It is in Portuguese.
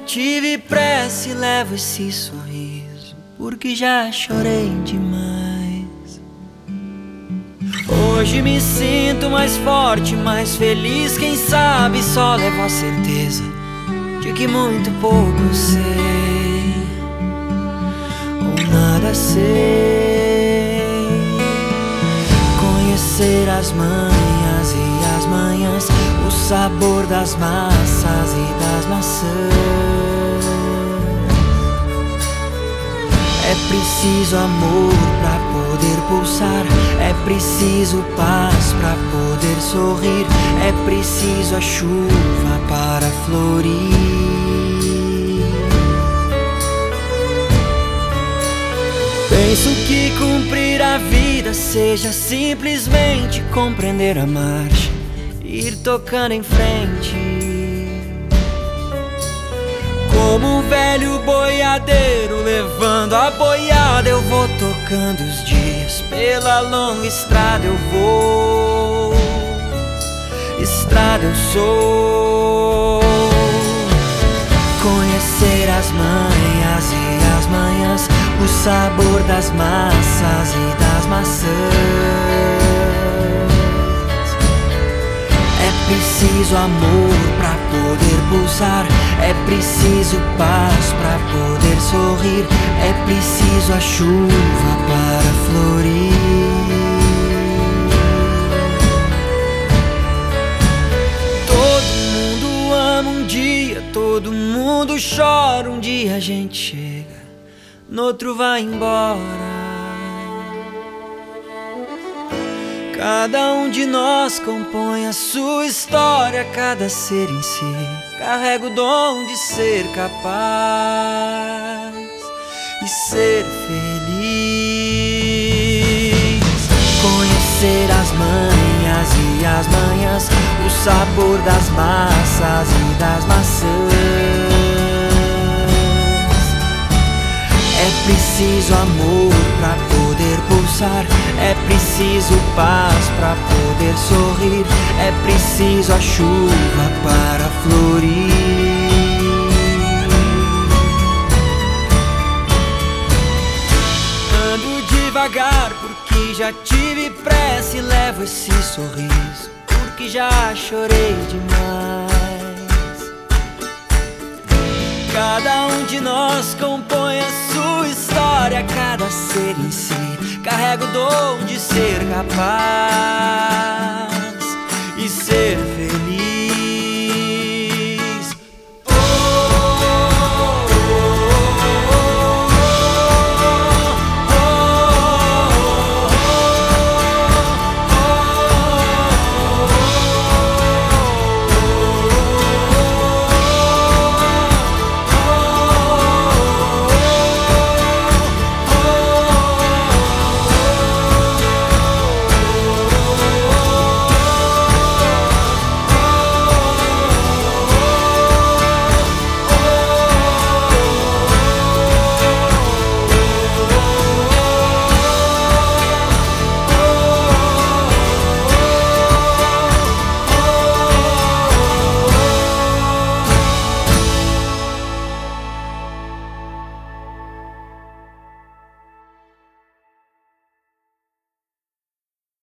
tive pressa e levo esse sorriso, porque já chorei demais. Hoje me sinto mais forte, mais feliz. Quem sabe só levo a certeza de que muito pouco sei, ou nada sei. Conhecer as manhas e as manhãs, o sabor das massas e das maçãs. É preciso amor pra poder pulsar, é preciso paz pra poder sorrir, é preciso a chuva para florir. Penso que cumprir a vida seja simplesmente compreender a marcha, ir tocando em frente. Como um velho boiadeiro levando a boiada, eu vou tocando os dias. Pela longa estrada eu vou, estrada eu sou. Conhecer as manhas e as manhãs, o sabor das massas e das maçãs. É preciso amor pra poder pulsar, é preciso paz pra poder sorrir, é preciso a chuva para florir. Todo mundo ama um dia, todo mundo chora um dia. A gente chega, no outro vai embora. Cada um de nós compõe a sua história, cada ser em si carrega o dom de ser capaz e ser feliz. Conhecer as manhas e as manhãs, o sabor das massas e das maçãs. É preciso amor pra poder pulsar, é preciso paz pra poder sorrir, é preciso a chuva para florir. Ando devagar porque já tive pressa e levo esse sorriso, porque já chorei demais. Cada um de nós compõe a sua história, cada ser em si carrega o dom de ser capaz e ser feliz.